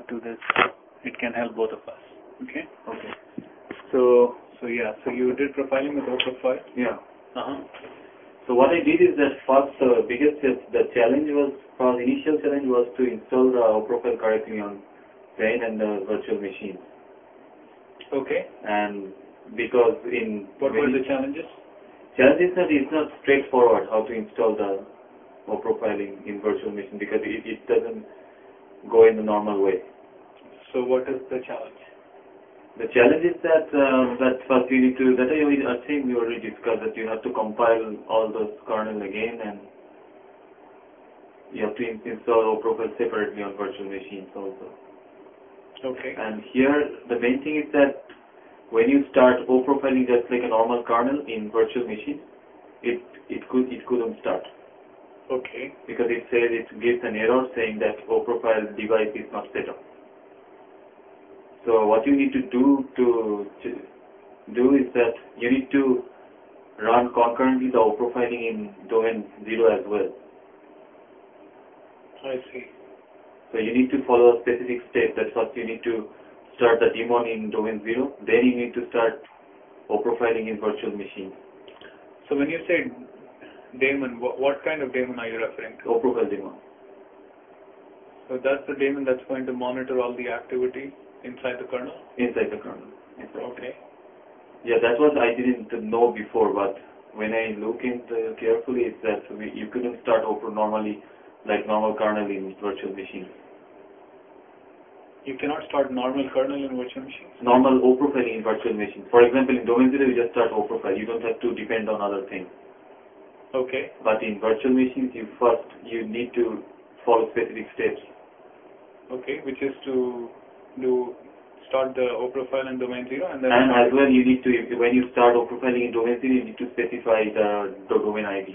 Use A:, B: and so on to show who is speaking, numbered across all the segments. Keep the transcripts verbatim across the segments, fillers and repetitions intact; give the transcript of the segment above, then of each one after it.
A: to this, it can help both of us. Okay.
B: Okay.
A: So so yeah. So you did profiling with OProfile.
B: Yeah.
A: Uh huh.
B: So what I did is that first, uh, biggest the challenge was, for the initial challenge was to install the OProfile correctly on brain and the virtual machine.
A: Okay.
B: And because in
A: what were the challenges?
B: Challenges that it's not straightforward how to install the OProfiling in virtual machine because it, it doesn't go in the normal way.
A: So what is the challenge?
B: The challenge is that uh, that first you need to, that I, I think we already discussed, that you have to compile all those kernel again, and you have to install OProfile separately on virtual machines also.
A: Okay.
B: And here the main thing is that when you start OProfiling just like a normal kernel in virtual machine, it it could it couldn't start.
A: Okay.
B: Because it says, it gives an error saying that OProfile device is not set up. So what you need to do to, to do is that you need to run concurrently the OProfiling in domain zero as well.
A: I see.
B: So you need to follow a specific step. That first you need to start the daemon in domain zero, then you need to start OProfiling in virtual machine.
A: So when you say daemon, what, what kind of daemon are you referring to?
B: OProfile daemon.
A: So that's the daemon that's going to monitor all the activity inside the kernel?
B: Inside the kernel. Inside.
A: Okay.
B: Yeah, that was I didn't know before, but when I look into carefully, it's that we, you couldn't start Opro normally like normal kernel in virtual machines.
A: You cannot start normal kernel in virtual machines?
B: Normal OProfiling in virtual machines. For example, in domain zero, you just start OProfile. You don't have to depend on other things.
A: Okay.
B: But in virtual machines, you first, you need to follow specific steps.
A: Okay, which is to do start the OProfile in domain zero and then...
B: And as well, you need to, when you start OProfiling in domain zero, you need to specify the, the domain I D.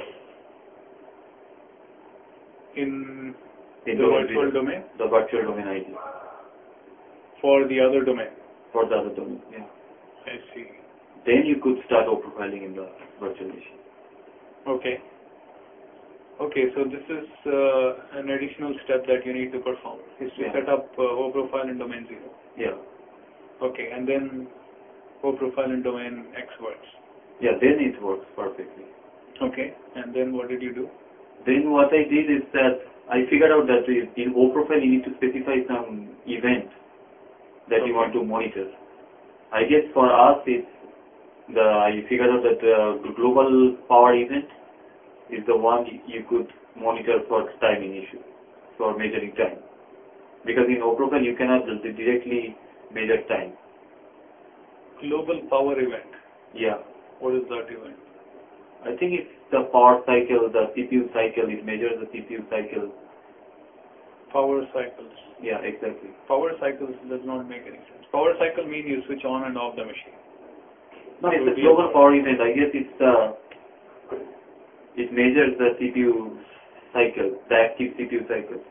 A: In,
B: in
A: the
B: domain
A: virtual
B: zero.
A: domain?
B: The virtual domain I D.
A: For the other domain?
B: For the other domain, yeah.
A: I see.
B: Then you could start OProfiling in the virtual machine.
A: Okay. Okay, so this is uh, an additional step that you need to perform, is to
B: yeah.
A: set up uh, OProfile in domain zero.
B: Yeah.
A: Okay, and then OProfile in domain X works.
B: Yeah, then it works perfectly.
A: Okay, and then what did you do?
B: Then what I did is that I figured out that in OProfile you need to specify some event that
A: okay.
B: you want to monitor. I guess for us it's the, I figured out that the global power event is the one you could monitor for timing issue, for measuring time. Because in OProfile you cannot directly measure time.
A: Global power event?
B: Yeah.
A: What is that event?
B: I think it's the power cycle, the C P U cycle, it measures the C P U cycle.
A: Power cycles.
B: Yeah, exactly.
A: Power cycles does not make any sense. Power cycle means you switch on and off the machine.
B: No, it's so a global power event. I guess it's the, it measures the C P U cycle, the active C P U cycle.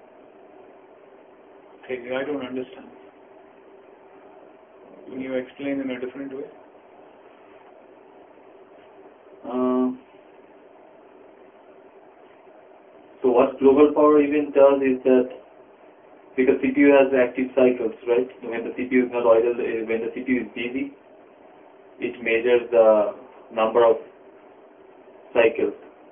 A: Okay, I don't understand. Can you explain in a different way?
B: Uh, so what global power event does is that, because C P U has active cycles, right? When the C P U is not idle, when the C P U is busy, it measures the number of cycles.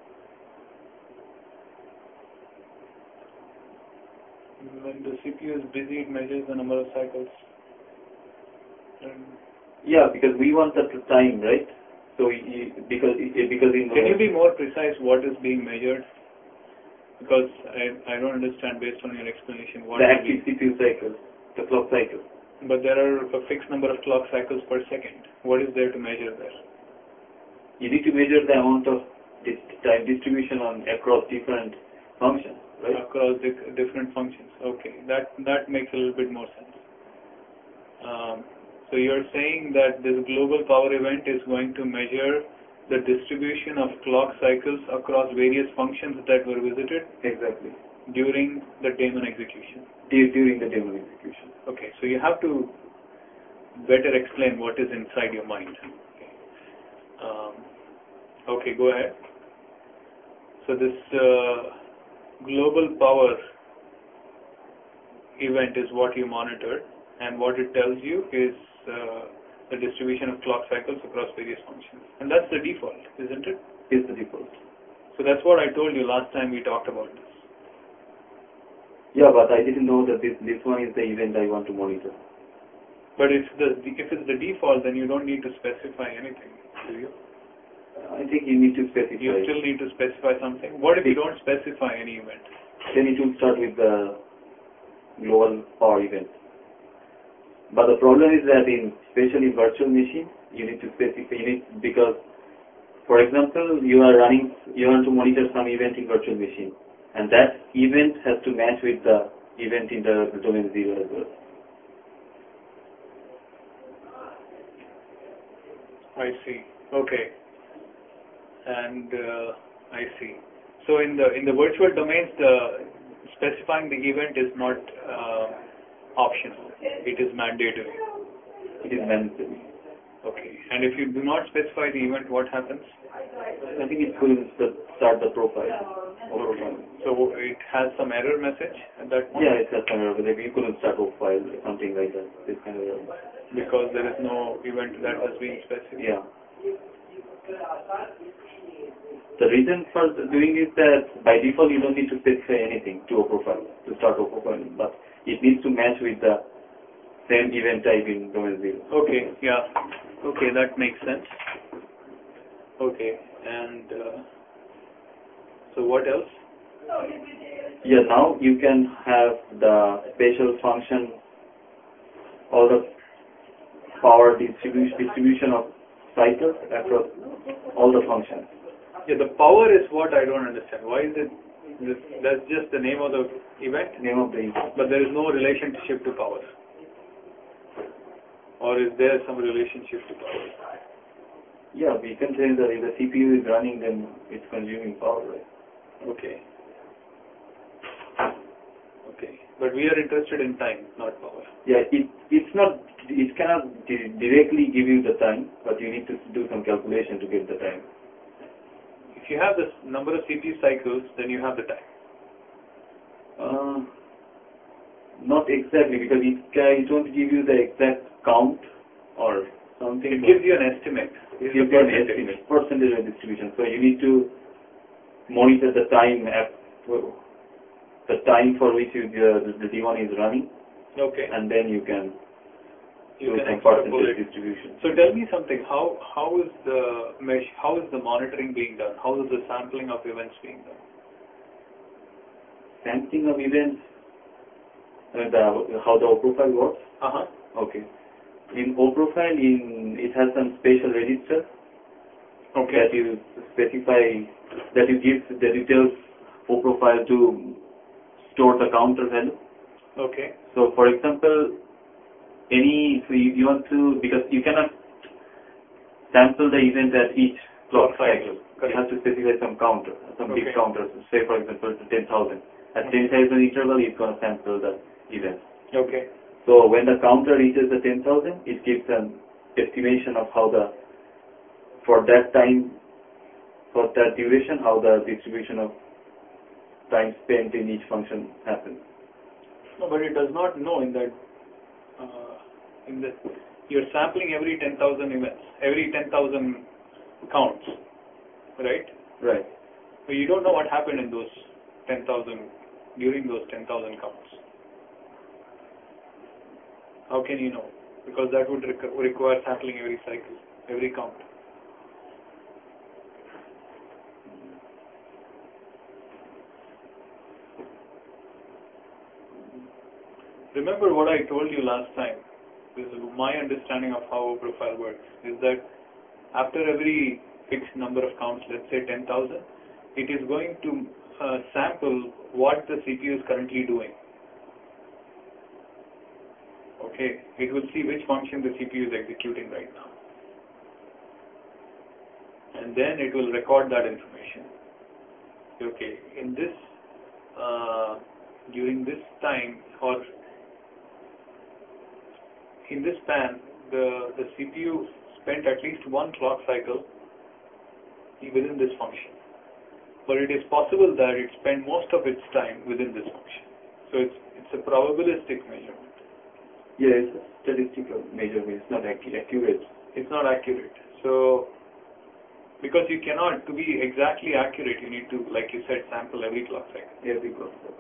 A: When the C P U is busy, it measures the number of cycles. And
B: yeah, because we want the time, right? So we, because because in
A: can you be more precise what is being measured? Because I I don't understand based on your explanation what
B: the active C P U cycle, the clock cycle.
A: But there are a fixed number of clock cycles per second. What is there to measure there?
B: You need to measure the amount of time distribution on across different functions, right?
A: Across the different functions. Okay, that that makes a little bit more sense. Um, so you're saying that this global power event is going to measure the distribution of clock cycles across various functions that were visited?
B: Exactly.
A: During the daemon execution?
B: During the daemon execution.
A: Okay, so you have to better explain what is inside your mind. Okay, um, okay go ahead. So this uh, global power event is what you monitor, and what it tells you is uh, the distribution of clock cycles across various functions. And that's the default, isn't it?
B: It's the default.
A: So that's what I told you last time we talked about this.
B: Yeah, but I didn't know that this, this one is the event I want to monitor.
A: But if the if it's the default, then you don't need to specify anything, do you?
B: I think you need to specify.
A: You still need to specify something. What if you don't specify any event?
B: Then it will start with the global power event. But the problem is that in, especially virtual machine, you need to specify, you need, because, for example, you are running, you want to monitor some event in virtual machine, and that event has to match with the event in the domain zero as well.
A: I see. Okay. And uh, I see. So in the in the virtual domains, the specifying the event is not uh, optional. It is mandatory.
B: It is mandatory.
A: Okay. And if you do not specify the event, what happens?
B: I think it couldn't start the profile.
A: Okay. So it has some error message at that point?
B: Yeah, it has some error. Like you couldn't start profile or something like that. This kind of error.
A: Because there is no event that has been specified.
B: Yeah. The reason for doing is that by default you don't need to specify anything to a profile, to start a profile, but it needs to match with the same event type in domain zero.
A: Okay, yeah. Okay, that makes sense. Okay, and uh, so what else?
B: Yeah, now you can have the special function or the power distribution distribution of cycles across all the functions.
A: Yeah, the power is what I don't understand. Why is it, this, that's just the name of the event?
B: Name of the event.
A: But there is no relationship to power. Or is there some relationship to power?
B: Yeah, we can say that if the C P U is running, then it's consuming power, right?
A: Okay. Okay. But we are interested in time, not power.
B: Yeah, it it's not, it cannot di directly give you the time, but you need to do some calculation to get the time.
A: If you have this number of C P U cycles, then you have the time.
B: Uh, not exactly, because it, can, it won't give you the exact count or something.
A: It gives you an estimate.
B: It gives you an estimate, percentage of distribution. So you need to monitor the time at, the time for which you, the, the D one is running.
A: Okay.
B: And then you can
A: you
B: do
A: can
B: some percentage
A: it.
B: distribution.
A: So tell me something. How how is the mesh? How is the monitoring being done? How is the sampling of events being done?
B: Sampling of events. Uh, the how the O profile works.
A: Uh huh.
B: Okay. In O profile, in it has some special register.
A: Okay.
B: That you specify, that you give, that you tell O profile to store the counter value.
A: Okay.
B: So, for example, any, so you, you want to, because you cannot sample the event at each clock cycle.
A: Correct.
B: You have to specify some counter, some
A: Okay.
B: big counters. Say, for example, ten thousand. At ten thousand interval, it's going to sample the event.
A: Okay.
B: So, when the counter reaches the ten thousand, it gives an estimation of how the, for that time, for that duration, how the distribution of time spent in each function happens.
A: No, but it does not know in that, uh, in the, you're sampling every ten thousand events, every ten thousand counts, right?
B: Right.
A: But you don't know what happened in those ten thousand, during those ten thousand counts. How can you know? Because that would requ require sampling every cycle, every count. Remember what I told you last time. This is my understanding of how a profile works, is that after every fixed number of counts, let's say ten thousand, it is going to uh, sample what the C P U is currently doing. Okay, it will see which function the C P U is executing right now. And then it will record that information. Okay, in this, uh, during this time, or in this span, the, the C P U spent at least one clock cycle within this function. But it is possible that it spent most of its time within this function. So it's, It's a probabilistic measurement.
B: Yeah, it's a statistical measurement. It's not ac- accurate.
A: It's not accurate. So, because you cannot, to be exactly accurate, you need to, like you said, sample every clock cycle.
B: Every clock cycle.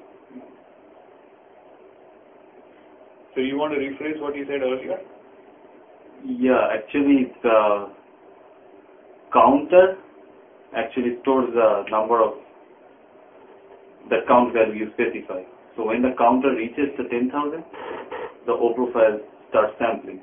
A: So you want to rephrase what you said earlier?
B: Yeah, actually the counter actually stores the number of the count value you specify. So when the counter reaches the ten thousand, the O profile starts sampling.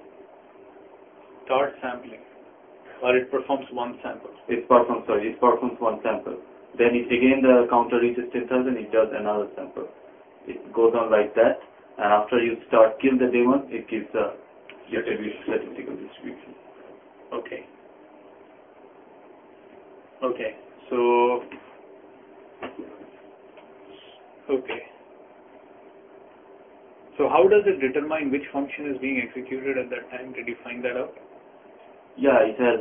A: Start sampling. Or it performs one sample.
B: It performs, sorry, it performs one sample. Then it again the counter reaches ten thousand, it does another sample. It goes on like that, and after you start kill the demon, it gives a statistical distribution.
A: Okay. Okay. So, okay. So how does it determine which function is being executed at that time? Did you find that out?
B: Yeah, it has.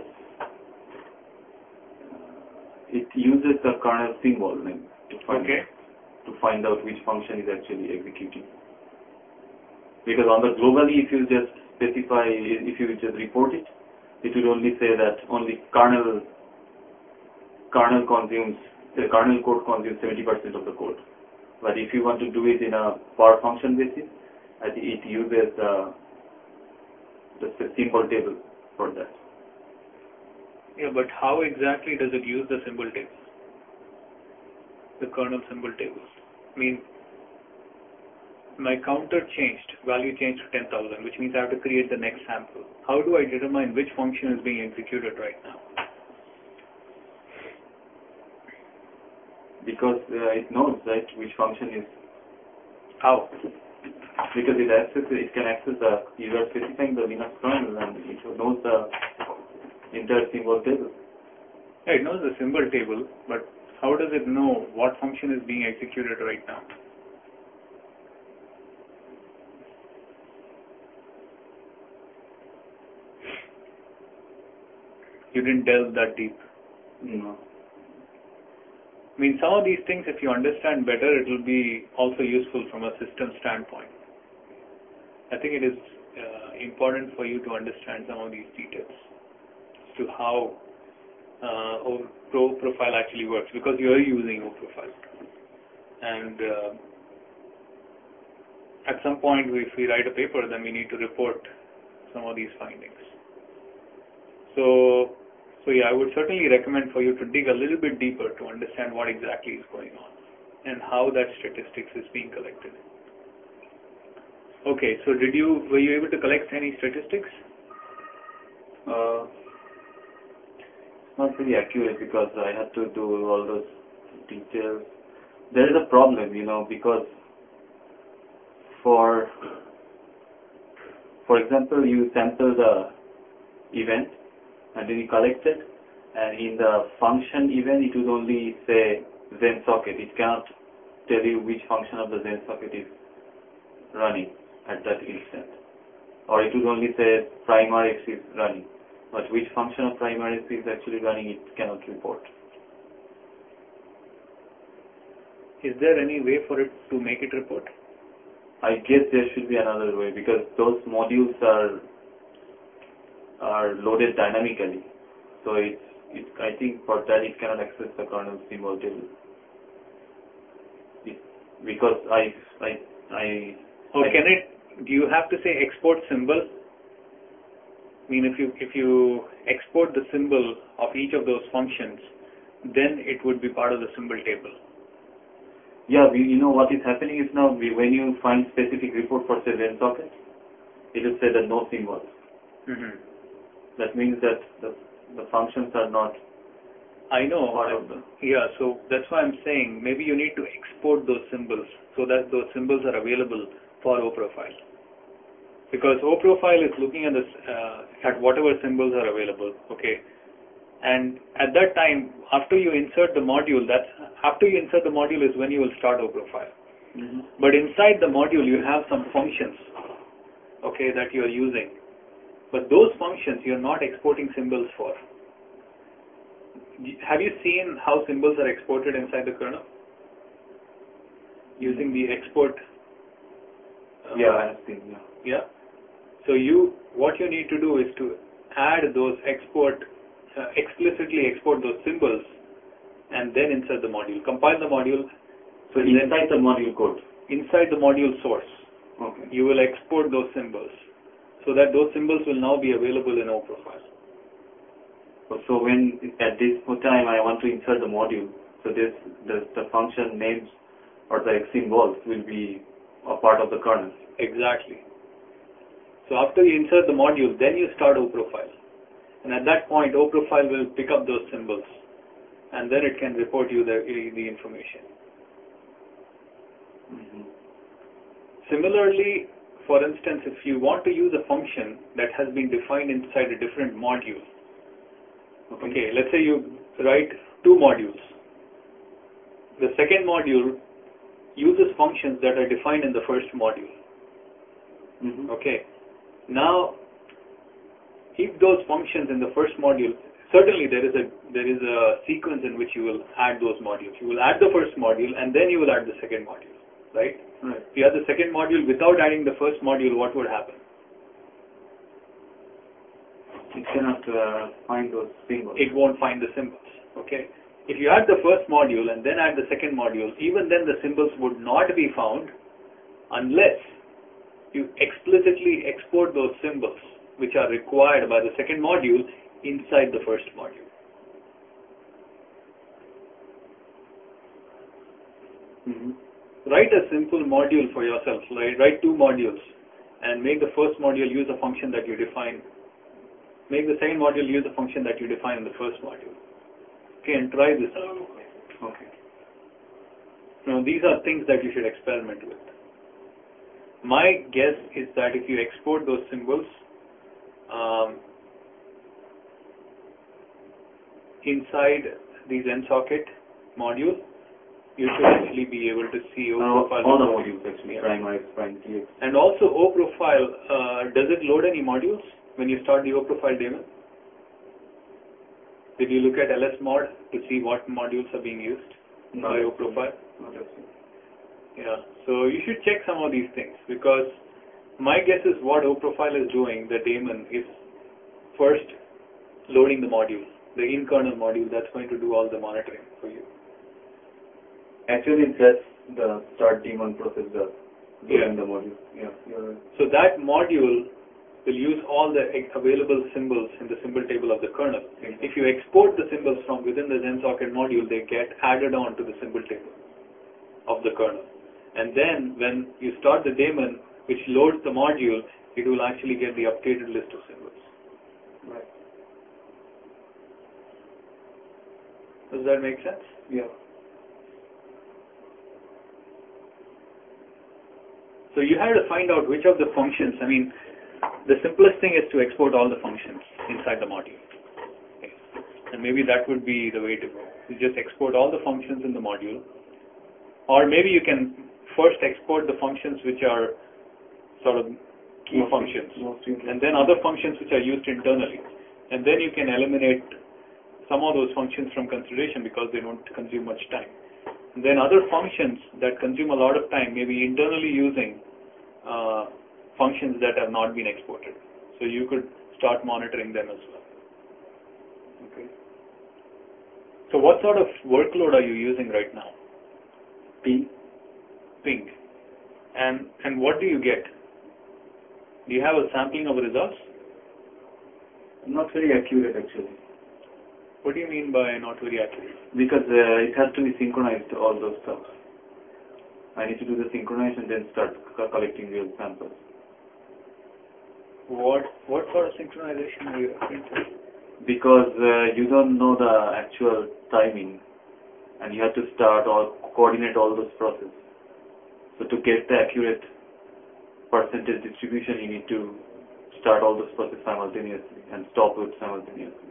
B: It uses the kernel symbol name to find
A: Okay.
B: out, to find out which function is actually executing. Because on the globally, if you just specify, if you just report it, it will only say that only kernel kernel consumes the kernel code consumes seventy percent of the code. But if you want to do it in a per function basis, I think it uses uh, the symbol table for that.
A: Yeah, but how exactly does it use the symbol table? The kernel symbol table. I mean, my counter changed, value changed to ten thousand, which means I have to create the next sample. How do I determine which function is being executed right now?
B: Because uh, it knows, right, which function is.
A: How?
B: Because it access, it can access the, you are specifying the Linux kernel and it knows the entire symbol table.
A: Yeah, it knows the symbol table, but how does it know what function is being executed right now? You didn't delve that deep.
B: No.
A: I mean, some of these things, if you understand better, it will be also useful from a system standpoint. I think it is uh, important for you to understand some of these details as to how uh, O profile actually works, because you are using O profile. And uh, at some point, if we write a paper, then we need to report some of these findings. So, so yeah, I would certainly recommend for you to dig a little bit deeper to understand what exactly is going on and how that statistics is being collected. Okay, so did you, were you able to collect any statistics?
B: Uh, not very accurate because I had to do all those details. There is a problem, you know, because for, for example, you sample the event and then you collect it, and in the function event it would only say Zen socket. It cannot tell you which function of the Zen socket is running at that instant. Or it would only say PrimeRx is running. But which function of PrimeRx is actually running, it cannot report.
A: Is there any way for it to make it report?
B: I guess there should be another way because those modules are are loaded dynamically. So it's, it, I think for that it cannot access the kernel symbol table. It, because I, I, I...
A: Or
B: I,
A: can it, do you have to say export symbol? I mean, if you, if you export the symbol of each of those functions, then it would be part of the symbol table.
B: Yeah, we, you know what is happening is now we, when you find specific report for say Zen socket, it will say that no symbols.
A: Mm-hmm.
B: That means that the, the functions are not
A: I know.
B: part of the...
A: Yeah, so that's why I'm saying maybe you need to export those symbols so that those symbols are available for O profile. Because O profile is looking at this uh, at whatever symbols are available, okay? And at that time, after you insert the module, that's after you insert the module is when you will start O profile.
B: Mm-hmm.
A: But inside the module, you have some functions, okay, that you are using. But those functions you're not exporting symbols for. Have you seen how symbols are exported inside the kernel? Using the export Uh,
B: yeah, I have seen. Yeah.
A: Yeah. So you, what you need to do is to add those export, uh, explicitly export those symbols, and then insert the module. Compile the module.
B: So inside the module code.
A: Inside the module source.
B: Okay.
A: You will export those symbols, so that those symbols will now be available in OProfile.
B: So when at this time I want to insert the module, so this the, the function names or the symbols will be a part of the kernel.
A: Exactly. So after you insert the module, then you start OProfile, and at that point OProfile will pick up those symbols, and then it can report you the the information.
B: Mm-hmm.
A: Similarly, for instance, if you want to use a function that has been defined inside a different module,
B: okay,
A: okay, let's say you write two modules. The second module uses functions that are defined in the first module.
B: mm-hmm.
A: Okay. Now, if those functions in the first module, certainly there is a there is a sequence in which you will add those modules. You will add the first module and then you will add the second module, right?
B: Right.
A: If you add the second module without adding the first module, what would happen?
B: It cannot uh, find those symbols.
A: It won't find the symbols. Okay. If you add the first module and then add the second module, even then the symbols would not be found unless you explicitly export those symbols which are required by the second module inside the first module.
B: Mm-hmm.
A: Write a simple module for yourself, right? Write two modules and make the first module use a function that you define. Make the second module use a function that you define in the first module. Okay, and try this out.
B: Okay.
A: Now, these are things that you should experiment with. My guess is that if you export those symbols um, inside these N socket module, you should actually be able to see OProfile.
B: Uh, all the modules actually, yeah. Prime I, Prime T X.
A: And also OProfile, uh, does it load any modules when you start the OProfile daemon? Did you look at L S mod to see what modules are being used
B: Not
A: by
B: absolutely.
A: OProfile?
B: Not absolutely.
A: Yeah, so you should check some of these things, because my guess is what OProfile is doing, the daemon, is first loading the module, the in-kernel module that's going to do all the monitoring for you.
B: Actually, that's the start daemon process does.
A: Yeah.
B: The module. Yeah, you're right.
A: So that module will use all the available symbols in the symbol table of the kernel.
B: Exactly.
A: If you export the symbols from within the XenSocket module, they get added on to the symbol table of the kernel. And then when you start the daemon, which loads the module, it will actually get the updated list of symbols.
B: Right.
A: Does that make sense?
B: Yeah.
A: So you have to find out which of the functions, I mean, the simplest thing is to export all the functions inside the module. Okay. And maybe that would be the way to go. You just export all the functions in the module. Or maybe you can first export the functions which are sort of key
B: Most
A: functions,
B: most
A: and then other functions which are used internally. And then you can eliminate some of those functions from consideration because they don't consume much time. And then other functions that consume a lot of time, maybe internally using uh, functions that have not been exported. So you could start monitoring them as well.
B: Okay.
A: So what sort of workload are you using right now?
B: P.
A: Ping. And and what do you get? Do you have a sampling of results?
B: Not very accurate actually.
A: What do you mean by not very accurate?
B: Because uh, it has to be synchronized to all those stuff. I need to do the synchronization and then start co collecting real samples.
A: What what sort of synchronization are you referring to?
B: Because uh, you don't know the actual timing, and you have to start or coordinate all those processes. So to get the accurate percentage distribution, you need to start all those processes simultaneously and stop it simultaneously.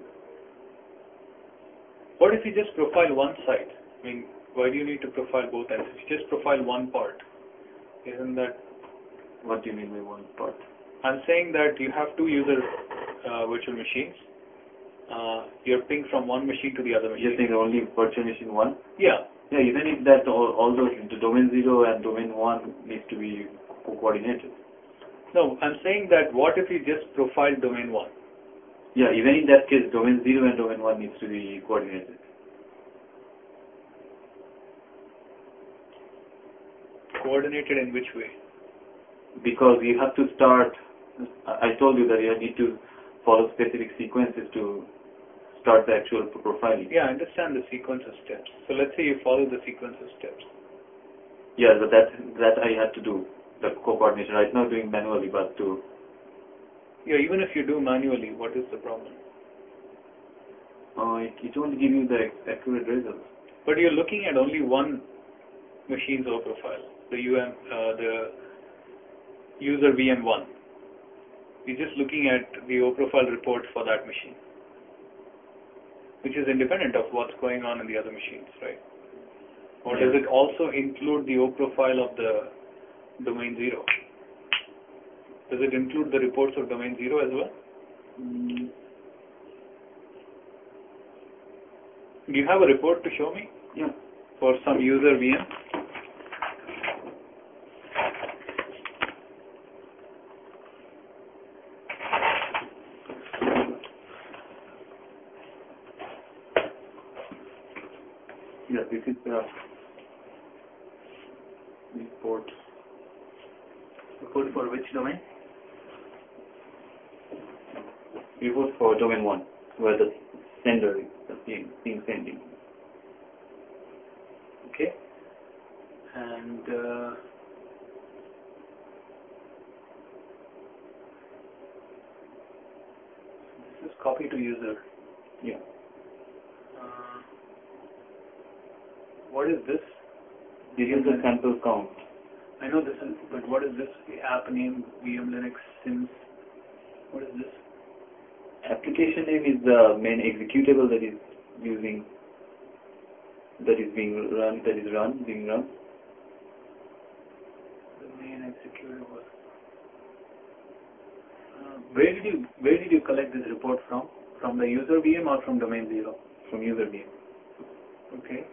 A: What if you just profile one side? I mean, why do you need to profile both ends? If you just profile one part, isn't that...
B: What do you mean by one part?
A: I'm saying that you have two user uh, virtual machines. Uh, you're pinged from one machine to the other machine.
B: You're saying only virtual machine one?
A: Yeah.
B: Yeah, even if that all, all those, the domain zero and domain one needs to be co-coordinated.
A: No, I'm saying that what if you just profile domain one?
B: Yeah, even in that case, domain zero and domain one needs to be coordinated.
A: Coordinated in which way?
B: Because you have to start, I told you that you need to follow specific sequences to start the actual profiling.
A: Yeah, I understand the sequence of steps. So let's say you follow the sequence of steps.
B: Yeah, but that, that I had to do, the co-coordination. Right now doing manually, but to...
A: Yeah, even if you do manually, what is the problem?
B: Uh, it, it won't give you the accurate results.
A: But you're looking at only one machine's O profile, the U M, uh, the user V M one. You're just looking at the O profile report for that machine, which is independent of what's going on in the other machines, right? Or
B: Yeah.
A: does it also include the O profile of the domain zero? Does it include the reports of domain zero as well?
B: Mm.
A: Do you have a report to show me?
B: Yeah.
A: For some user V M?
B: Yeah, this is the report.
A: Report for which domain?
B: Report for domain one, where the sender is, the thing, thing sending.
A: Okay. And uh, this is copy to user.
B: Yeah.
A: Uh, what is this?
B: This is the sample count.
A: I know this is, but what is this? The app name, V M Linux, Sims. What is this?
B: Application name is the main executable that is using, that is being run, that is run, being run.
A: The main executable. Uh, where did you where did you collect this report from? From the user V M or from domain zero?
B: From user V M.
A: Okay.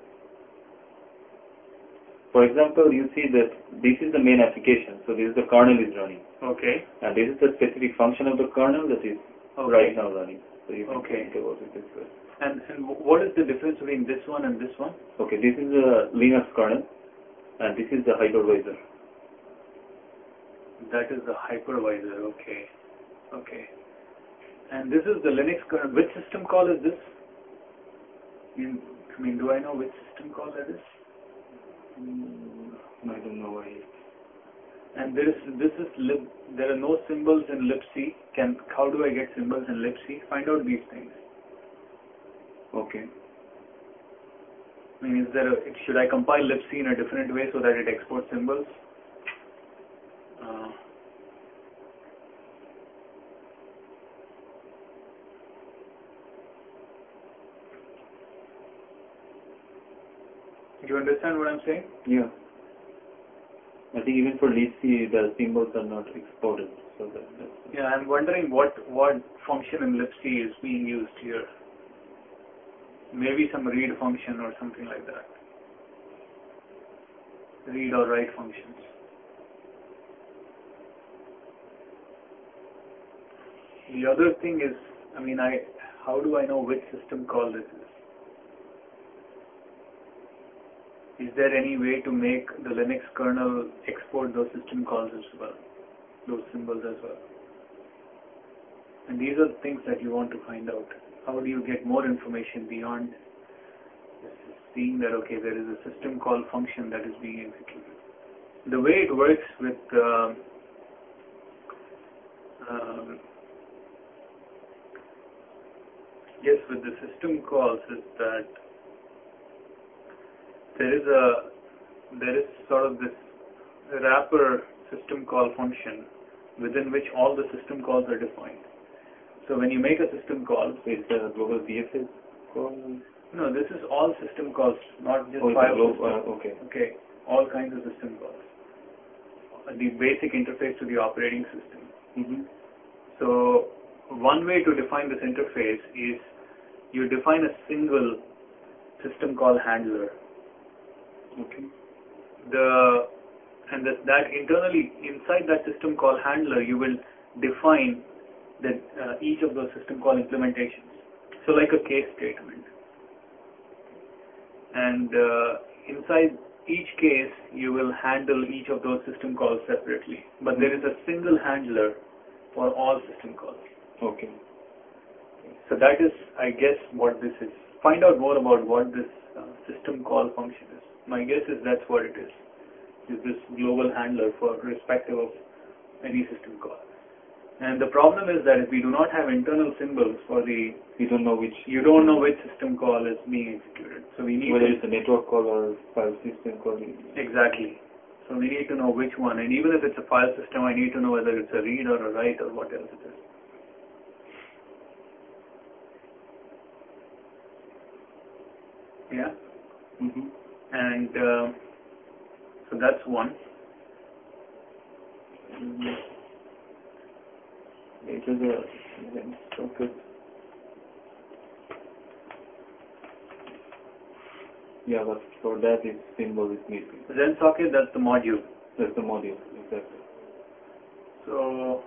B: For example, you see that this is the main application, so this is the kernel is running.
A: Okay.
B: And this is the specific function of the kernel that is
A: Okay.
B: right now running. So you can
A: Okay.
B: think about it this way.
A: And and what is the difference between this one and this one?
B: Okay, this is the Linux kernel, and this is the hypervisor.
A: That is the hypervisor. Okay. Okay. And this is the Linux kernel. Which system call is this? You, I mean, do I know which system call that is?
B: Mm, I don't know why.
A: And there is this is lib. There are no symbols in libc. Can how do I get symbols in libc? Find out these things.
B: Okay.
A: I mean, is there a, should I compile libc in a different way so that it exports symbols? Uh, you understand what I'm saying?
B: Yeah. I think even for libc the symbols are not exported, so that, that's
A: Yeah, I'm wondering what what function in libc is being used here. Maybe some read function or something like that. Read or write functions. The other thing is, I mean, I how do I know which system call this is? Is there any way to make the Linux kernel export those system calls as well, those symbols as well? And these are the things that you want to find out. How do you get more information beyond seeing that, okay, there is a system call function that is being executed? The way it works with uh, um, yes, with the system calls is that there is a there is sort of this wrapper system call function within which all the system calls are defined. So when you make a system call,
B: so it's a global V F S call.
A: no, this is all system calls, not just
B: Oh, it's a
A: file
B: global,
A: system.
B: uh, okay.
A: Okay, all kinds of system calls. The basic interface to the operating system.
B: Mm-hmm.
A: So one way to define this interface is you define a single system call handler.
B: Okay.
A: The and that, that internally inside that system call handler, you will define that uh, each of those system call implementations. So like a case statement. And uh, inside each case, you will handle each of those system calls separately. But there is a single handler for all system calls.
B: Okay.
A: So that is, I guess, what this is. Find out more about what this uh, system call function is. My guess is that's what it is. Is this global handler for respective of any system call. And the problem is that if we do not have internal symbols for the,
B: We don't know which.
A: you don't know which system call is being executed. So we need
B: whether
A: to,
B: it's a network call or file system call.
A: exactly. So we need to know which one. And even if it's a file system, I need to know whether it's a read or a write or what else it is. Yeah.
B: Mm-hmm.
A: And uh, so that's one.
B: Mm-hmm. It is a then socket. Yeah, but for that its symbol is missing.
A: Zen socket, that's the module.
B: That's the module, exactly.
A: So,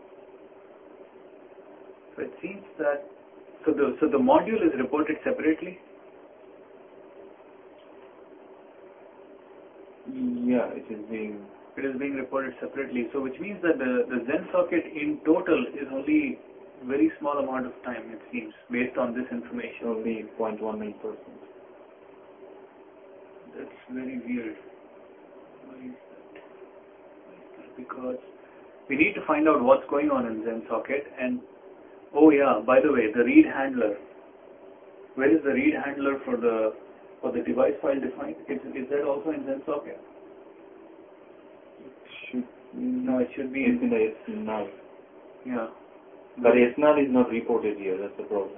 A: so it seems that so the so the module is reported separately.
B: Yeah, it is being.
A: It is being reported separately. So which means that the the Zen socket in total is only very small amount of time. It seems based on this information.
B: Only zero point one nine percent.
A: That's very weird. Why is that? Why is that? Because we need to find out what's going on in Zen socket. And oh yeah, by the way, the read handler. Where is the read handler for the for the device file defined? Is is that also in Zen socket?
B: Should
A: No, it should be
B: it's
A: in.
B: in the S null.
A: Yeah.
B: But S null is not reported here. That's the problem.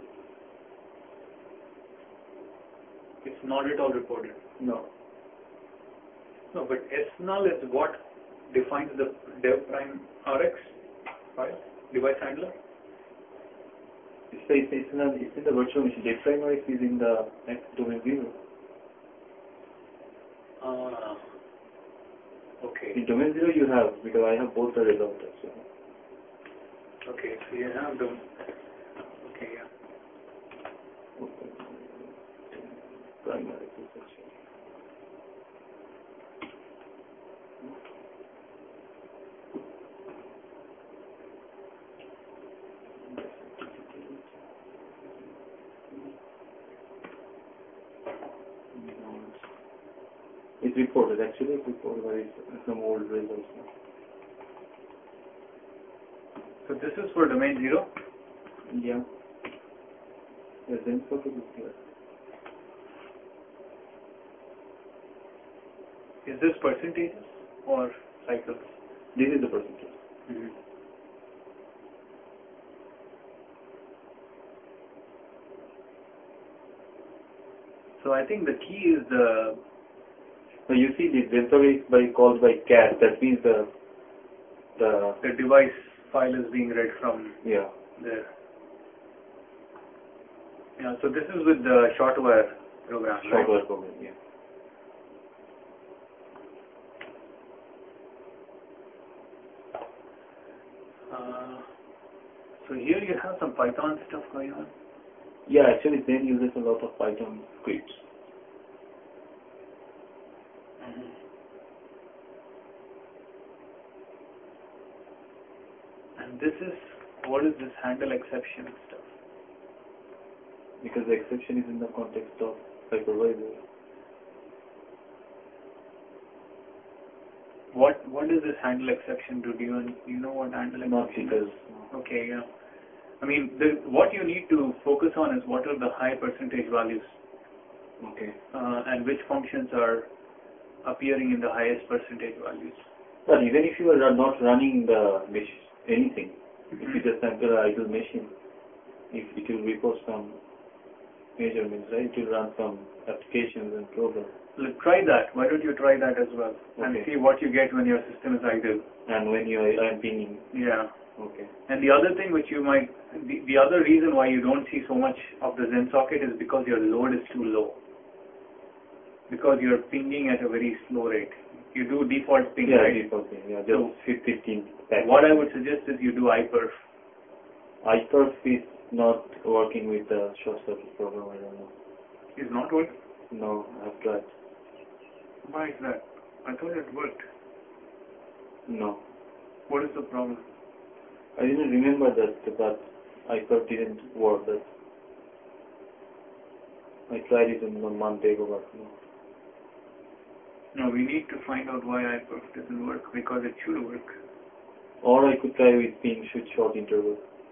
A: It's not at all reported.
B: No.
A: No, but S null is what defines the dev prime Rx file, device handler.
B: It's, it's, it's, in, a, it's in the virtual machine. The framework is in the X domain zero.
A: Ah, okay.
B: In domain zero you have, because I have both the results actually.
A: Okay, so you have the. Okay, yeah.
B: Okay. Primary section. It's reported, actually it's reported, but it's some old results now.
A: So this is for domain zero.
B: Yeah. The Zen socket is here.
A: Is this percentages or cycles?
B: This is the percentage.
A: Mm-hmm. So I think the key is the.
B: So you see the Zen socket is by called by cat. That means the the
A: The device file is being read from
B: yeah.
A: there. Yeah, so this is with the shortwire program, right?
B: Shortware program, yeah.
A: Uh, so here you have some Python stuff going on.
B: Yeah, actually Zen uses a lot of Python scripts.
A: Mm-hmm. And this is, what is this handle exception stuff?
B: Because the exception is in the context of hypervisor.
A: What what does this handle exception do? Do you, do you know what handle
B: Not
A: exception
B: because.
A: is? Okay, yeah. I mean, the, what you need to focus on is what are the high percentage values
B: Okay.
A: uh, and which functions are appearing in the highest percentage values.
B: But even if you are not running the mesh, anything,
A: Mm-hmm.
B: if you just sample an idle machine, if it will report some measurements, right? It will run some applications and programs.
A: Let's try that. Why don't you try that as well and
B: Okay.
A: see what you get when your system is idle.
B: And when you are pinging.
A: Yeah.
B: Okay.
A: And the other thing which you might, the, the other reason why you don't see so much of the Zen socket is because your load is too low. Because you're pinging at a very slow rate. You do default ping,
B: Yeah,
A: right?
B: default ping. Yeah, just fifteen packets.
A: What I would suggest is you do iPerf.
B: iPerf is not working with the short circuit program. I don't know.
A: Is not working?
B: No, I've tried.
A: Why is that? I thought it worked.
B: No.
A: What is the problem?
B: I didn't remember that, but iPerf didn't work. That I tried it in a month ago, but no.
A: No, we need to find out why iPerf doesn't work, because it should work.
B: Or I could try with ping shoot short interval.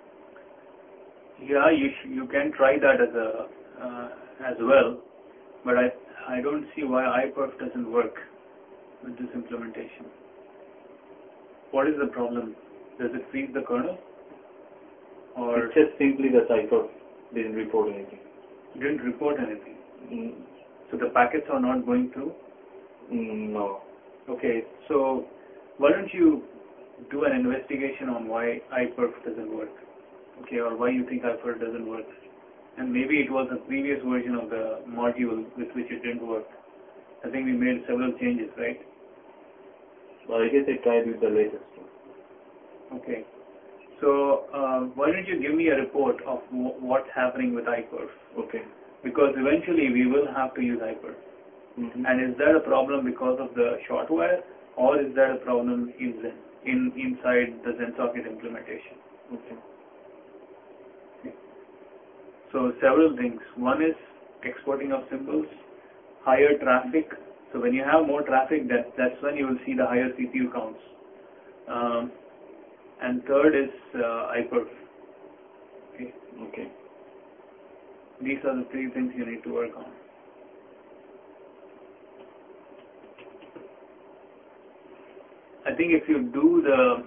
A: Yeah, you sh you can try that as a uh, as well, but I I don't see why iPerf doesn't work with this implementation. What is the problem? Does it freeze the kernel? Or
B: It's just simply that iPerf didn't report anything.
A: Didn't report anything.
B: Mm,
A: So the packets are not going through?
B: mm, no.
A: Okay, so why don't you do an investigation on why iPerf doesn't work? Okay, or why you think iPerf doesn't work? And maybe it was a previous version of the module with which it didn't work. I think we made several changes, right?
B: But I guess I tried with the latest one.
A: Okay. So um, why don't you give me a report of w what's happening with iPerf?
B: Okay.
A: Because eventually we will have to use iPerf.
B: Mm-hmm.
A: And is that a problem because of the short wire, or is that a problem in Zen, in inside the ZenSocket implementation?
B: Okay.
A: So several things. One is exporting of symbols, higher traffic. So when you have more traffic, that that's when you will see the higher C P U counts. Um, and third is uh, iPerf. Okay.
B: Okay.
A: These are the three things you need to work on. I think if you do the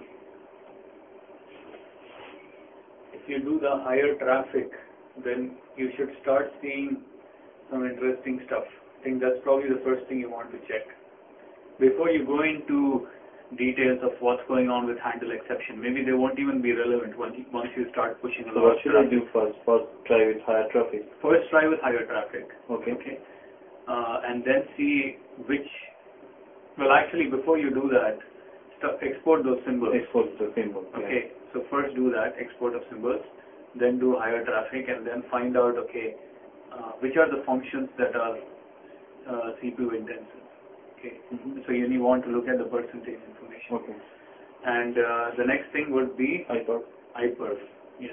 A: if you do the higher traffic, then you should start seeing some interesting stuff. I think that's probably the first thing you want to check before you go into details of what's going on with handle exception. Maybe they won't even be relevant once you, once you start pushing a
B: So
A: lot
B: what
A: of
B: should I
A: traffic.
B: do first? First try with higher traffic.
A: First try with higher traffic.
B: Okay.
A: Okay. Uh, and then see which. Well, actually, before you do that, st- export those symbols.
B: Export the symbol.
A: Okay. So first do that, export of symbols. Then do higher traffic, and then find out, okay, uh, which are the functions that are uh, C P U intensive. Okay.
B: Mm-hmm.
A: So you need want to look at the percentage information.
B: Okay.
A: And uh, the next thing would be
B: iPerf.
A: iPerf. Yes.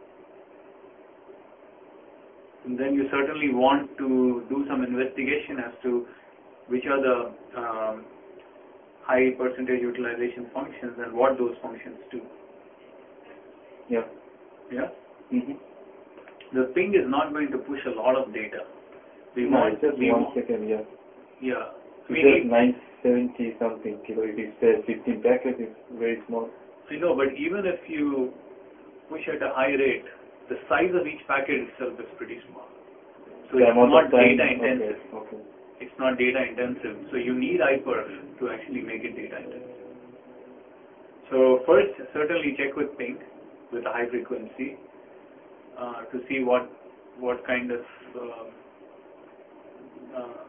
A: And then you certainly want to do some investigation as to which are the um, high percentage utilization functions and what those functions do.
B: Yeah.
A: Yeah.
B: Mm-hmm.
A: The ping is not going to push a lot of data. We
B: No,
A: want
B: it's just
A: we
B: one
A: want,
B: second, yeah.
A: Yeah.
B: It's
A: We
B: just
A: need,
B: nine seventy something kilo. If it says fifteen packets, it's very small.
A: I know, but even if you push at a high rate, the size of each packet itself is pretty small. So
B: The
A: it's
B: amount
A: not
B: of time,
A: data intensive.
B: Okay. Okay.
A: It's not data intensive. So you need iPerf to actually make it data intensive. So first, certainly check with ping with a high frequency uh, to see what what kind of uh, uh,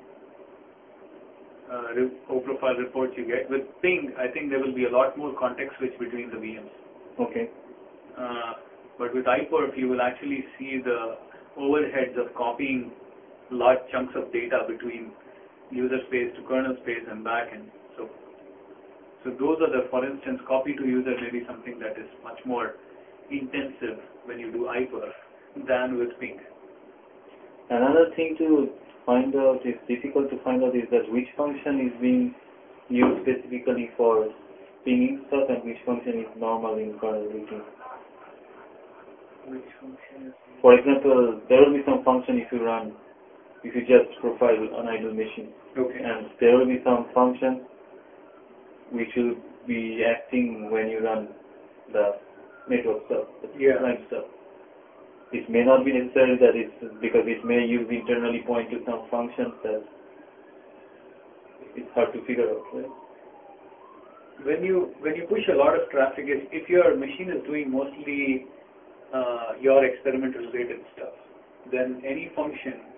A: uh, re- O-profile reports you get. With ping, I think there will be a lot more context switch between the V Ms.
B: Okay.
A: Uh, but with iPerf, you will actually see the overheads of copying large chunks of data between user space to kernel space and back. And so, so those are the, for instance, copy to user may be something that is much more intensive when you do iPerf than with ping.
B: Another thing to find out is difficult to find out is that which function is being used specifically for pinging stuff and which function is normal in kernel routine.
A: Which function is?
B: For example, there will be some function if you run, if you just profile an idle machine.
A: Okay.
B: And there will be some function which will be acting when you run the network stuff, the
A: Yeah.
B: client stuff. It may not be necessary that it's because it may use internally point to some functions that it's hard to figure out, right?
A: When you when you push a lot of traffic, if, if your machine is doing mostly uh, your experimental related stuff, then any function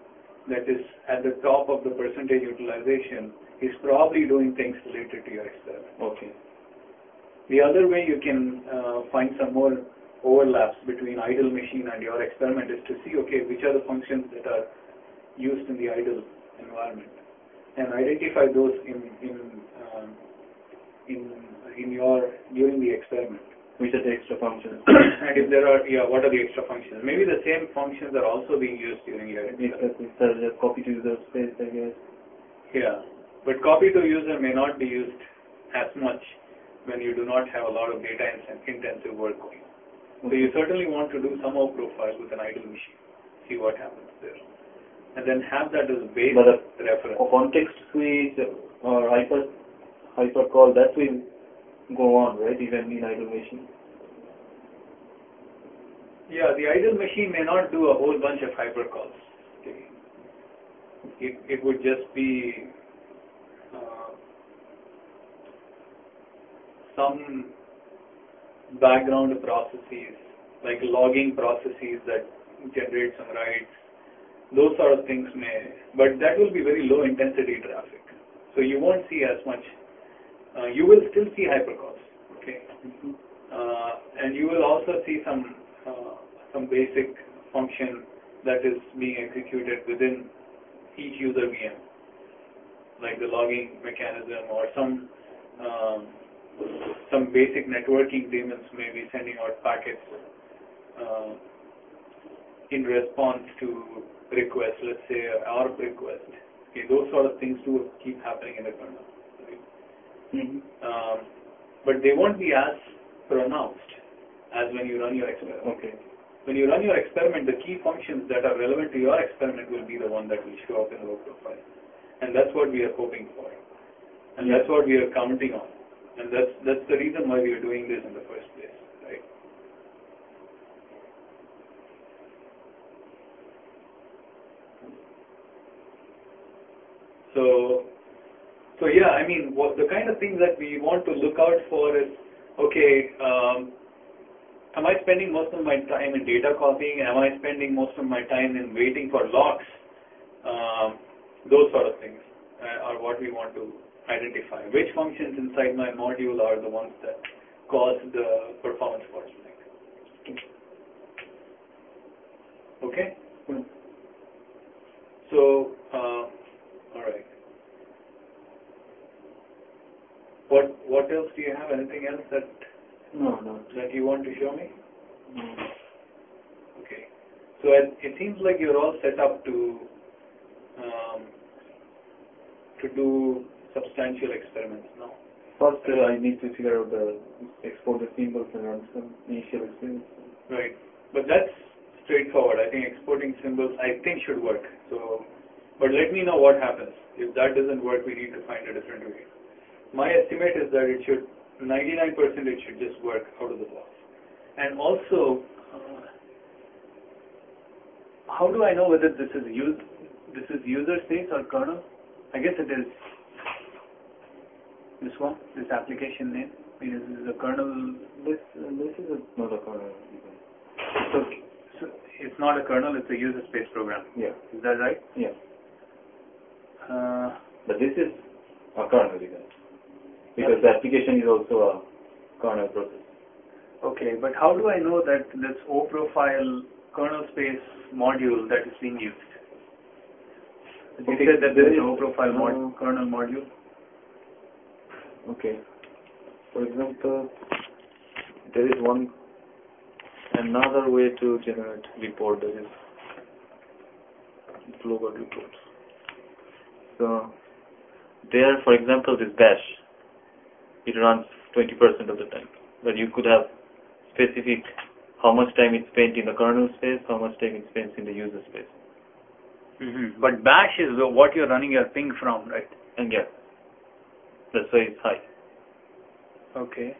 A: that is at the top of the percentage utilization is probably doing things related to your experiment.
B: Okay.
A: The other way you can uh, find some more overlaps between idle machine and your experiment is to see, okay, which are the functions that are used in the idle environment, and identify those in in um, in in your during the experiment.
B: Which are the extra functions?
A: And if there are, yeah, what are the extra functions? Maybe the same functions are also being used during your experiment.
B: Because it's copy to user space, I guess.
A: Yeah, but copy to user may not be used as much when you do not have a lot of data intensive work going on. So you certainly want to do some O profile with an idle machine, see what happens there, and then have that as a base
B: but a
A: reference.
B: Context switch or hyper hypercall, that will go on, right? Even in idle machine.
A: Yeah, the idle machine may not do a whole bunch of hypercalls. Okay. It it would just be uh, some background processes, like logging processes that generate some writes. Those sort of things may, but that will be very low intensity traffic. So you won't see as much. Uh, you will still see hypercalls, okay,
B: Mm-hmm.
A: uh, and you will also see some uh, some basic function that is being executed within each user V M, like the logging mechanism or some um, some basic networking daemons may be sending out packets uh, in response to requests, let's say a A R P request. Okay, those sort of things do keep happening in the kernel.
B: Mm-hmm.
A: Um, but they won't be as pronounced as when you run your experiment.
B: Okay.
A: When you run your experiment, the key functions that are relevant to your experiment will be the one that will show up in the O profile. And that's what we are hoping for. And
B: Yeah.
A: that's what we are counting on. And that's that's the reason why we are doing this in the first place, right? So So yeah, I mean, what the kind of things that we want to look out for is, okay, um, am I spending most of my time in data copying? Am I spending most of my time in waiting for locks? Um, those sort of things uh, are what we want to identify. Which functions inside my module are the ones that cause the performance bottleneck? Okay?
B: Mm.
A: So, uh, all right. What what else do you have? Anything else that
B: No, no.
A: that you want to show me?
B: No.
A: Okay. So it, it seems like you're all set up to um, to do substantial experiments now.
B: First, uh, I need to figure out the export the symbols and run some initial experiments.
A: Right. But that's straightforward. I think exporting symbols, I think, should work. So, but let me know what happens. If that doesn't work, we need to find a different way. My estimate is that it should, ninety-nine percent it should just work out of the box. And also, uh, how do I know whether this is use, this is user space or kernel? I guess it is this one, this application name. I mean, this is a kernel.
B: This uh, this is a, not a kernel.
A: So, so it's not a kernel, it's a user space program.
B: Yeah.
A: Is that right?
B: Yeah.
A: Uh,
B: But this is a kernel event. Because the application is also a kernel process.
A: okay, but how do I know that this O profile kernel space module that is being used? You
B: Okay,
A: said that
B: there
A: there is
B: is-
A: O profile mod,
B: uh,
A: kernel module.
B: Okay. For example, there is one another way to generate report, that is global reports. So there, for example, this bash, it runs twenty percent of the time, but you could have specific how much time it spent in the kernel space, how much time it spends in the user space.
A: Mm-hmm. But bash is what you're running your ping from, right?
B: And yeah, that's why it's high.
A: Okay.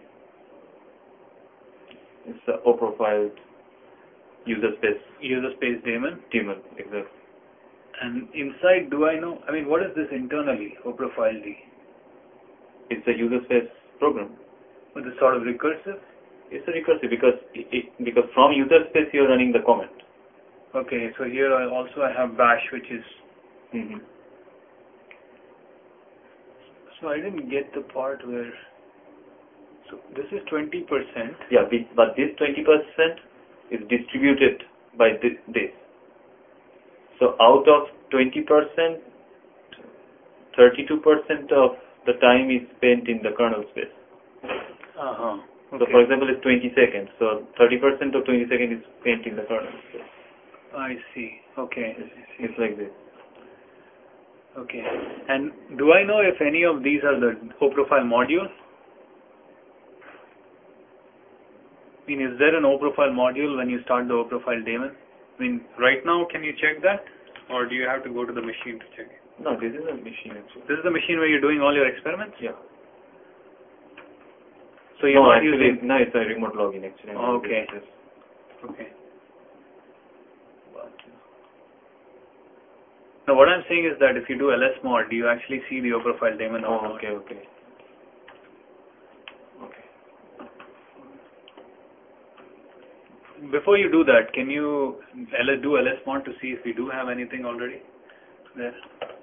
B: It's a O profile user space.
A: User space daemon.
B: Daemon, exactly.
A: And inside, do I know? I mean, what is this internally? O profile D.
B: It's a user space program.
A: With the sort of recursive.
B: It's a recursive because it, it, because from user space you're running the comment.
A: Okay, so here I also I have bash, which is
B: Mm-hmm.
A: So I didn't get the part where. So this is twenty percent.
B: Yeah, but this twenty percent is distributed by this, this. So out of twenty percent, thirty-two percent of the time is spent in the kernel space.
A: Uh-huh. Okay.
B: So for example, it's twenty seconds. So thirty percent of twenty seconds is spent in the kernel space.
A: I see. Okay.
B: It's, it's like this.
A: Okay. And do I know if any of these are the O-profile module? I mean, is there an O-profile module when you start the O-profile daemon? I mean, right now, can you check that? Or do you have to go to the machine to check it?
B: No, this is a machine actually.
A: This is the machine where you're doing all your experiments?
B: Yeah.
A: So you're
B: no,
A: not
B: actually,
A: using...
B: no, it's a remote login actually.
A: Oh, okay. Okay. Now, what I'm saying is that if you do L S mod, do you actually see the O-profile daemon or
B: Oh,
A: not?
B: okay, okay. Okay.
A: Before you do that, can you do L S mod to see if we do have anything already there?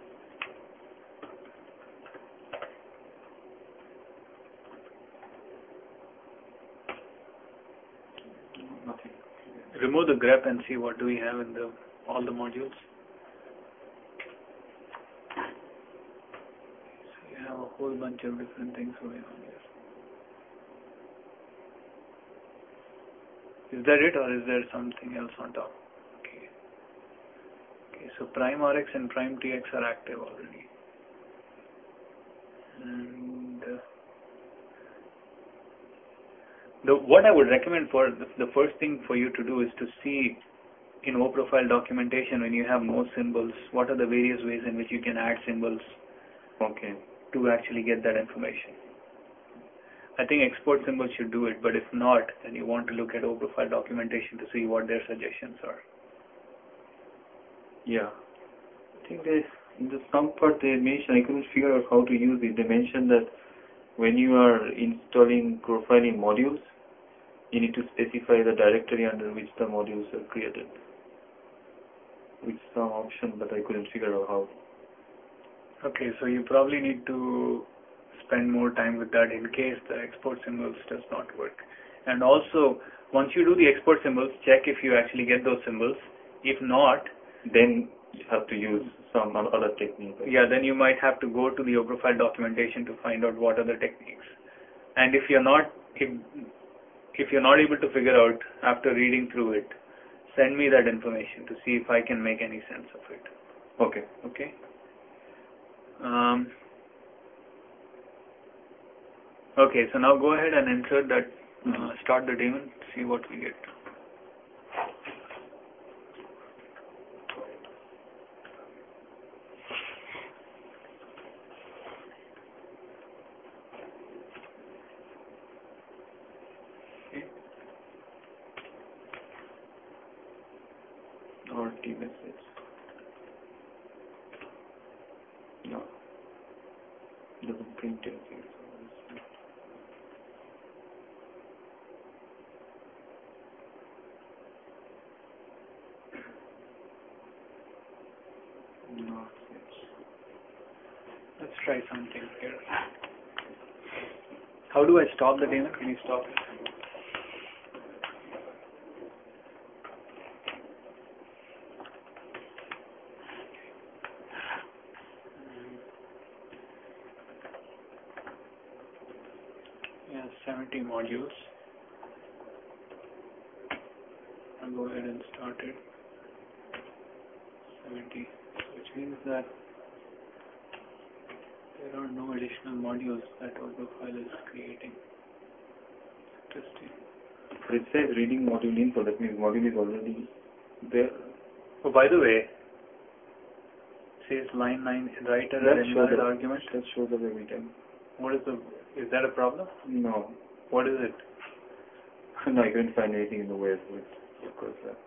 B: Nothing.
A: Remove the grep and see what do we have in the all the modules. So you have a whole bunch of different things going on here. Is that it, or is there something else on top? Okay. Okay, so prime R X and prime T X are active already. And uh, the what I would recommend for the, the first thing for you to do is to see in O-profile documentation when you have no symbols, what are the various ways in which you can add symbols
B: Okay.
A: to actually get that information. I think export symbols should do it, but if not, then you want to look at O-profile documentation to see what their suggestions are.
B: Yeah. I think there's in the some part they mentioned, I couldn't figure out how to use it. They mentioned that when you are installing profiling modules, you need to specify the directory under which the modules are created. With some option, but I couldn't figure out how.
A: Okay, so you probably need to spend more time with that in case the export symbols does not work. And also, once you do the export symbols, check if you actually get those symbols. If not,
B: then you have to use some other technique.
A: Yeah, then you might have to go to the O-profile documentation to find out what are the techniques. And if you're not, if, if you're not able to figure out after reading through it, send me that information to see if I can make any sense of it.
B: Okay.
A: Okay. Um, okay, so now go ahead and insert that, uh, start the daemon, see what we get. Okay.
B: Or T message. No. Doesn't print anything. No.
A: Let's try something here. How do I stop the daemon? Can you stop it? Yeah, seventy modules. I'll go ahead and start it. seventy, which means that there are no additional modules that O-profile is creating. Interesting.
B: But it says reading module info, that means module is already there.
A: Oh, by the way, says line nine, write an
B: That shows
A: invalid
B: up,
A: argument.
B: that shows up every time.
A: What is the, is that a problem?
B: No.
A: What is it?
B: No, I couldn't find anything in the web, so it's, of course, that.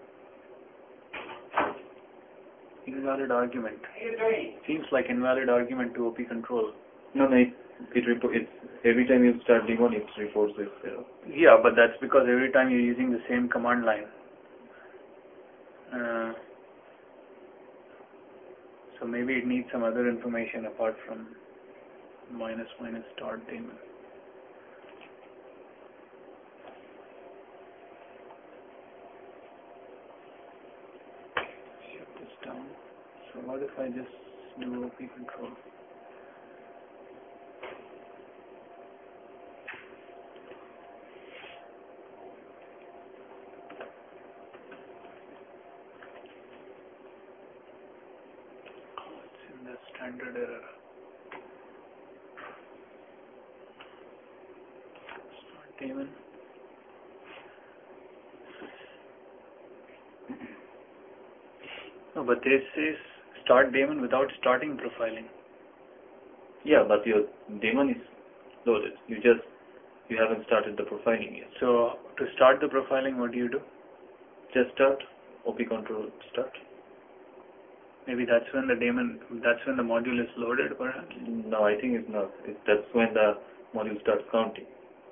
A: Invalid argument. Seems like invalid argument to O P control.
B: No, no, it, it repo- it's, every time you start daemon, it reports this error.
A: Yeah, but that's because every time you're using the same command line. Uh, So maybe it needs some other information apart from minus minus start daemon. Shut this down. So what if I just do O P control? It's in the standard error. Start daemon. No, but this is start daemon without starting profiling.
B: Yeah, but your daemon is loaded. You just you haven't started the profiling yet.
A: So to start the profiling, what do you do?
B: Just start O P control start.
A: Maybe that's when the daemon, that's when the module is loaded, perhaps.
B: No, I think it's not. It, that's when the module starts counting.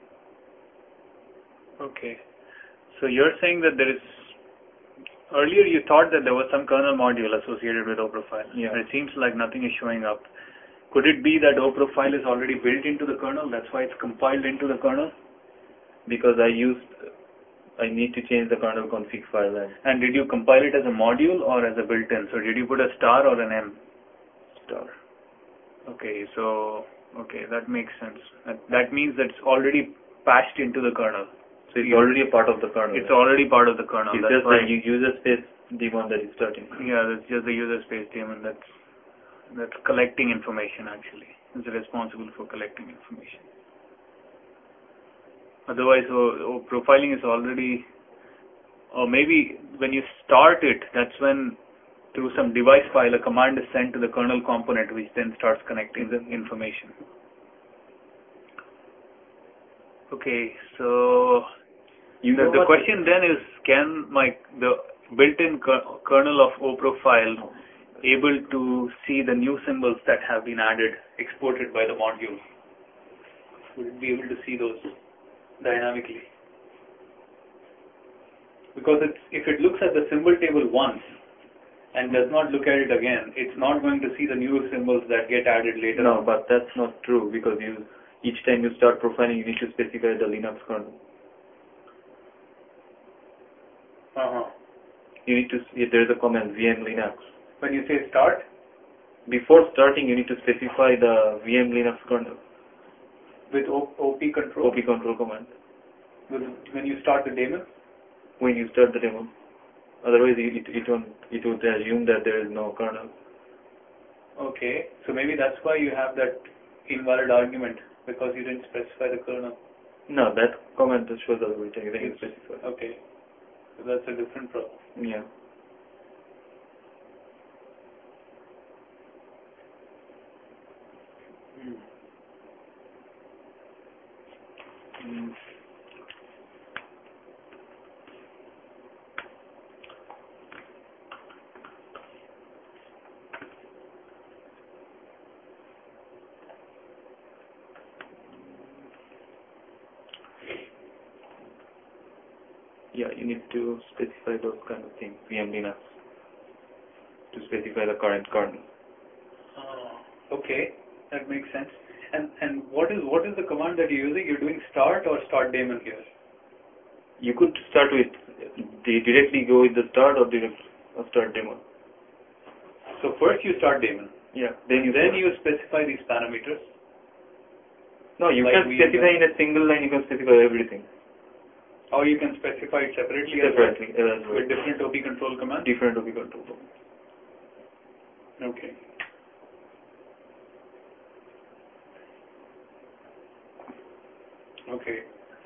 A: Okay. So you're saying that there is. Earlier you thought that there was some kernel module associated with OProfile.
B: Yeah.
A: It seems like nothing is showing up. Could it be that OProfile is already built into the kernel? That's why it's compiled into the kernel?
B: Because I used, I need to change the kernel config file. And,
A: and did you compile it as a module or as a built-in? So did you put a star or an M?
B: Star.
A: Okay, so, okay, that makes sense. That, that means that it's already patched into the kernel.
B: So it's already a part of the kernel.
A: It's already part of the kernel.
B: It's
A: that's
B: just
A: why,
B: the user space daemon that is starting.
A: Yeah, that's just the user space daemon that's that's collecting information actually. It's responsible for collecting information. Otherwise, oh, oh, profiling is already, or maybe when you start it, that's when through some device file a command is sent to the kernel component which then starts connecting the information. Okay, so
B: You
A: the,
B: know
A: the
B: what?
A: question then is, can my the built-in kernel of OProfile able to see the new symbols that have been added, exported by the module? Would it be able to see those dynamically? Because it's, if it looks at the symbol table once and does not look at it again, it's not going to see the new symbols that get added later
B: No,
A: on.
B: but that's not true because you each time you start profiling, you need to specify the Linux kernel.
A: Uh-huh.
B: You need to see there's a command V M Linux.
A: When you say start,
B: before starting, you need to specify the V M Linux kernel
A: with O P control,
B: O P control command.
A: with, when you start the daemon?
B: When you start the daemon. Otherwise, it, it, won't, it would assume that there is no kernel.
A: Okay, so maybe that's why you have that invalid argument, because you didn't specify the kernel.
B: No, that command just shows everything. Then you specify.
A: Okay, so that's a different problem.
B: Yeah.
A: Hmm.
B: Mm. Yeah, you need to specify those kind of things, V M Linux, to specify the current kernel.
A: Uh, okay, that makes sense. And and what is what is the command that you're using? You're doing start or start daemon here?
B: You could start with directly go with the start or direct or start daemon.
A: So first you start daemon.
B: Yeah. Then you
A: then you specify these parameters.
B: No, you
A: like
B: can specify in a single line. You can specify everything.
A: Or you can specify it separately,
B: Separately,
A: as well,
B: as well.
A: with different O P control commands.
B: Different O P control commands.
A: Okay. Okay.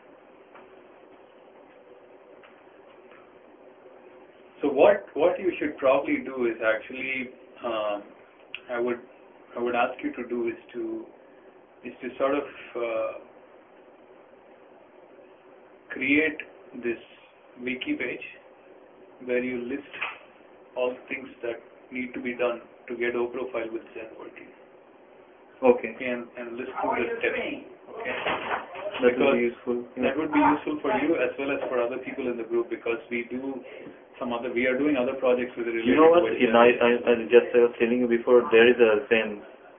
A: So what what you should probably do is actually, um, I would I would ask you to do is to is to sort of uh, create this wiki page where you list all the things that need to be done to get OProfile with Zen working.
B: Okay.
A: Okay, and, and list through the steps. Okay.
B: That
A: because
B: would be useful. Yeah.
A: that would be useful for you as well as for other people in the group, because we do some other, we are doing other projects with related
B: You know what?
A: to
B: In I, I, I just I was telling you before, there is a Zen,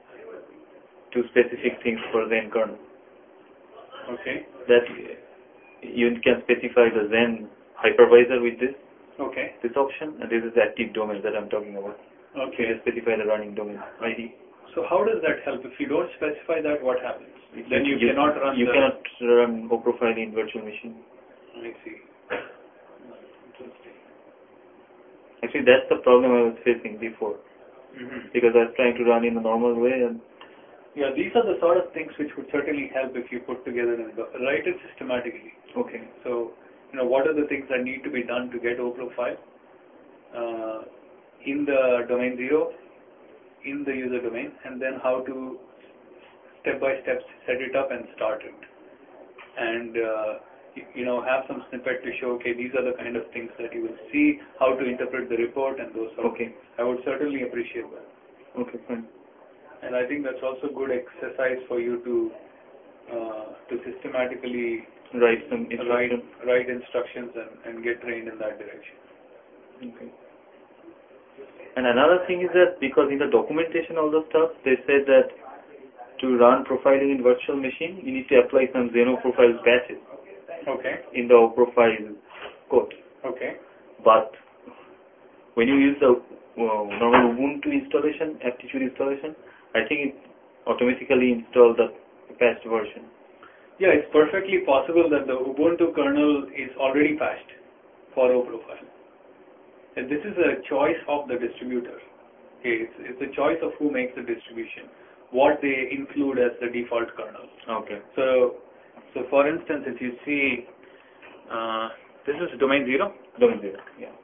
B: two specific things for Zen kernel.
A: Okay.
B: That you can specify the Zen hypervisor with this
A: Okay.
B: this option, and this is the active domain that I'm talking about.
A: Okay.
B: You specify the running domain I D.
A: So how does that help? If you don't specify that, what happens? Then you,
B: you
A: cannot run
B: You
A: the...
B: cannot run OProfile in virtual machine.
A: I see. Interesting.
B: Actually, that's the problem I was facing before.
A: Mm-hmm.
B: Because I was trying to run in a normal way, and
A: Yeah, these are the sort of things which would certainly help if you put together and write it systematically.
B: okay.
A: So, you know, what are the things that need to be done to get OProfile uh, in the domain zero, in the user domain, and then how to step by step set it up and start it. And, uh, you, you know, have some snippet to show, okay, these are the kind of things that you will see, how to interpret the report and those sort
B: Okay.
A: of things. I would certainly appreciate that.
B: Okay, fine.
A: And I think that's also good exercise for you to uh, to systematically
B: Write some
A: write,
B: instruction.
A: write instructions and, and get trained in that direction.
B: Okay. And another thing is that because in the documentation, all the stuff, they said that to run profiling in virtual machine, you need to apply some Xeno profile patches
A: Okay.
B: in the OProfile code.
A: Okay.
B: But when you use the uh, normal Ubuntu installation, Aptitude installation, I think it automatically installs the patched version.
A: Yeah, it's perfectly possible that the Ubuntu kernel is already patched for OProfile. And this is a choice of the distributor. Okay, it's, it's a choice of who makes the distribution, what they include as the default kernel.
B: Okay.
A: So, so for instance, if you see, uh, this is domain zero.
B: Domain zero. Yeah.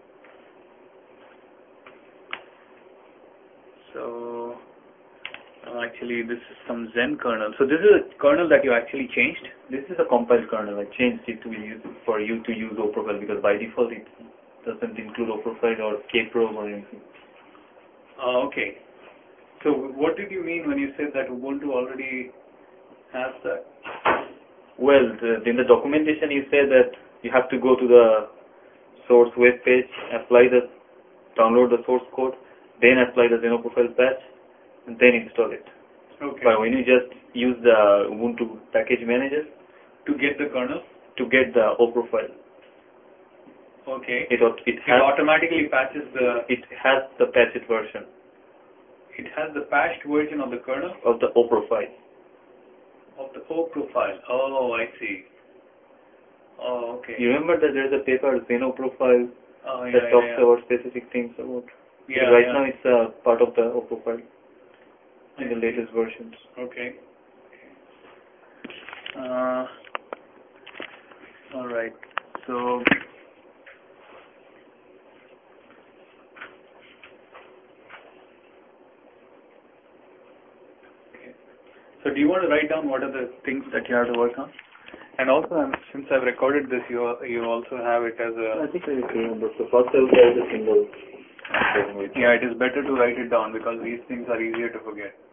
A: So, uh, actually, this is some Zen kernel. So this is a kernel that you actually changed.
B: This is a compiled kernel. I changed it to be used for you to use OProfile because by default it doesn't include OProfile or Kprobe or anything.
A: Uh, okay. So what did you mean when you said that Ubuntu already has that?
B: Well, the, in the documentation you say that you have to go to the source web page, apply the, download the source code, then apply the Xeno profile patch, and then install it.
A: Okay.
B: But when you just use the Ubuntu package manager
A: To get the kernel?
B: to get the OProfile,
A: Okay.
B: it it
A: It
B: has
A: automatically patches the,
B: it has the patched version
A: it has the patched version of the kernel
B: of the OProfile.
A: of the OProfile. Oh, I see. Oh, okay.
B: You remember that there is a paper, Xeno profile,
A: Oh, yeah,
B: that
A: yeah,
B: talks
A: yeah.
B: about specific things about.
A: Yeah,
B: right
A: yeah.
B: now it's uh, part of the OProfile in
A: I
B: the
A: see.
B: latest versions.
A: Okay. Uh, all right. So, okay. So, do you want to write down what are the things that you have to work on? And also, um, since I've recorded this, you you also have it as a.
B: I think I remember. So first I will write a single.
A: Yeah, it is better to write it down because these things are easier to forget.